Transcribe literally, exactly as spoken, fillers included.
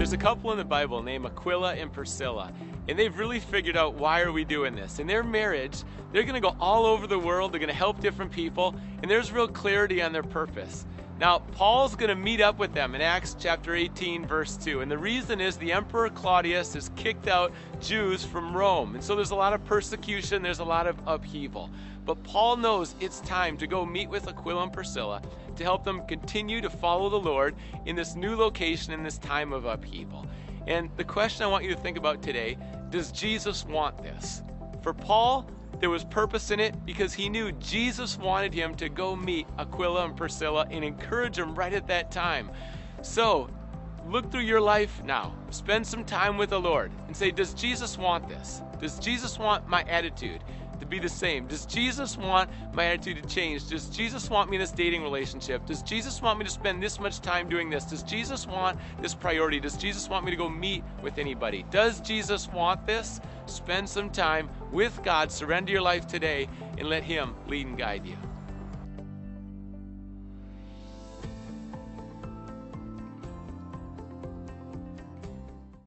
there's a couple in the Bible named Aquila and Priscilla, and they've really figured out why are we doing this. In their marriage, they're going to go all over the world, they're going to help different people, and there's real clarity on their purpose. Now, Paul's going to meet up with them in Acts chapter eighteen, verse two. And the reason is the Emperor Claudius has kicked out Jews from Rome. And so there's a lot of persecution, there's a lot of upheaval. But Paul knows it's time to go meet with Aquila and Priscilla to help them continue to follow the Lord in this new location, in this time of upheaval. And the question I want you to think about today, does Jesus want this? For Paul, there was purpose in it because he knew Jesus wanted him to go meet Aquila and Priscilla and encourage them right at that time. So, look through your life now. Spend some time with the Lord and say, does Jesus want this? Does Jesus want my attitude to be the same? Does Jesus want my attitude to change? Does Jesus want me in this dating relationship? Does Jesus want me to spend this much time doing this? Does Jesus want this priority? Does Jesus want me to go meet with anybody? Does Jesus want this? Spend some time with God, surrender your life today, and let Him lead and guide you.